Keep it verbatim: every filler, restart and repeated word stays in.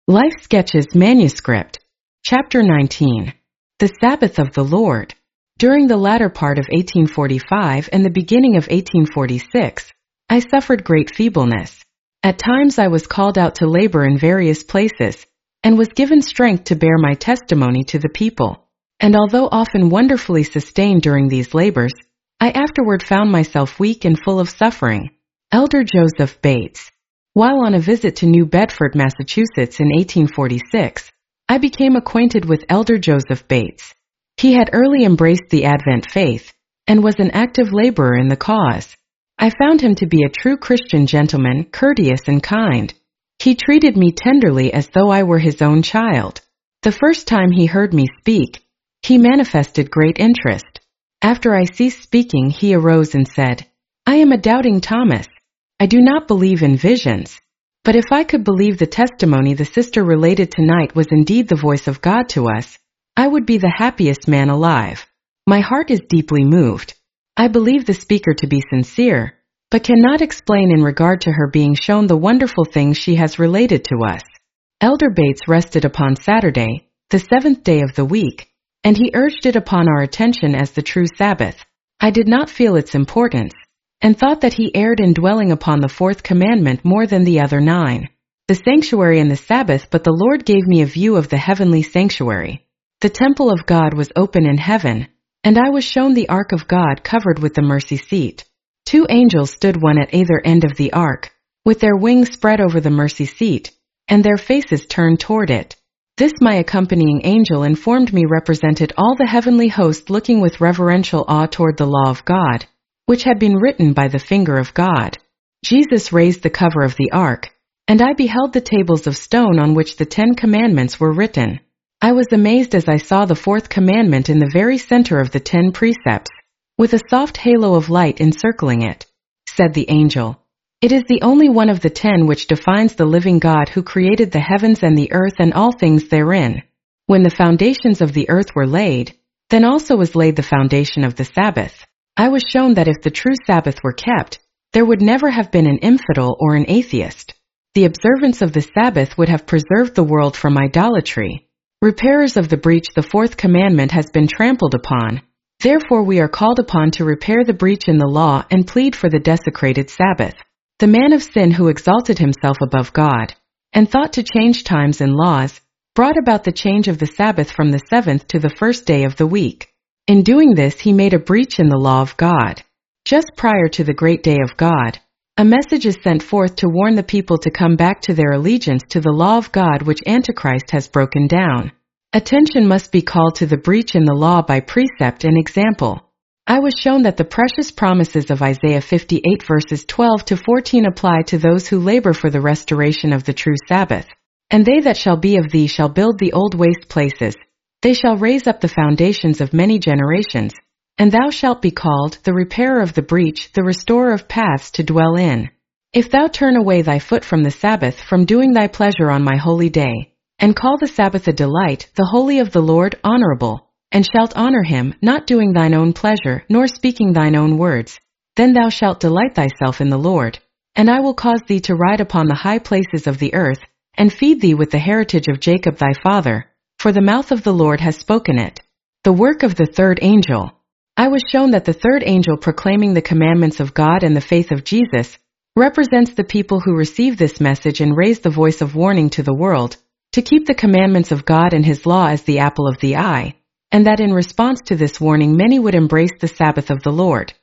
Life Sketches Manuscript, Chapter nineteen. The Sabbath of the Lord. During the latter part of eighteen forty-five and the beginning of eighteen forty-six, I suffered great feebleness. At times I was called out to labor in various places, and was given strength to bear my testimony to the people. And although often wonderfully sustained during these labors, I afterward found myself weak and full of suffering. Elder Joseph Bates. While on a visit to New Bedford, Massachusetts in eighteen forty-six, I became acquainted with Elder Joseph Bates. He had early embraced the Advent faith, and was an active laborer in the cause. I found him to be a true Christian gentleman, courteous and kind. He treated me tenderly as though I were his own child. The first time he heard me speak, he manifested great interest. After I ceased speaking, he arose and said, "I am a doubting Thomas. I do not believe in visions. But if I could believe the testimony the sister related tonight was indeed the voice of God to us, I would be the happiest man alive. My heart is deeply moved. I believe the speaker to be sincere, but cannot explain in regard to her being shown the wonderful things she has related to us." Elder Bates rested upon Saturday, the seventh day of the week, and he urged it upon our attention as the true Sabbath. I did not feel its importance, and thought that he erred in dwelling upon the fourth commandment more than the other nine. The sanctuary and the Sabbath. But the Lord gave me a view of the heavenly sanctuary. The temple of God was open in heaven, and I was shown the ark of God covered with the mercy seat. Two angels stood one at either end of the ark, with their wings spread over the mercy seat, and their faces turned toward it. This my accompanying angel informed me represented all the heavenly host looking with reverential awe toward the law of God, which had been written by the finger of God. Jesus raised the cover of the ark, and I beheld the tables of stone on which the Ten Commandments were written. I was amazed as I saw the fourth commandment in the very center of the ten precepts, with a soft halo of light encircling it. Said the angel, "It is the only one of the ten which defines the living God who created the heavens and the earth and all things therein. When the foundations of the earth were laid, then also was laid the foundation of the Sabbath." I was shown that if the true Sabbath were kept, there would never have been an infidel or an atheist. The observance of the Sabbath would have preserved the world from idolatry. Repairers of the breach the fourth commandment has been trampled upon. Therefore we are called upon to repair the breach in the law and plead for the desecrated Sabbath. The man of sin who exalted himself above God, and thought to change times and laws, brought about the change of the Sabbath from the seventh to the first day of the week. In doing this he made a breach in the law of God. Just prior to the great day of God, a message is sent forth to warn the people to come back to their allegiance to the law of God which Antichrist has broken down. Attention must be called to the breach in the law by precept and example. I was shown that the precious promises of Isaiah fifty-eight verses twelve to fourteen apply to those who labor for the restoration of the true Sabbath. "And they that shall be of thee shall build the old waste places. They shall raise up the foundations of many generations, and thou shalt be called the repairer of the breach, the restorer of paths to dwell in. If thou turn away thy foot from the Sabbath, from doing thy pleasure on my holy day, and call the Sabbath a delight, the holy of the Lord honorable, and shalt honor him, not doing thine own pleasure, nor speaking thine own words, then thou shalt delight thyself in the Lord, and I will cause thee to ride upon the high places of the earth, and feed thee with the heritage of Jacob thy father. For the mouth of the Lord has spoken it." The work of the third angel. I was shown that the third angel proclaiming the commandments of God and the faith of Jesus represents the people who receive this message and raise the voice of warning to the world to keep the commandments of God and his law as the apple of the eye, and that in response to this warning many would embrace the Sabbath of the Lord.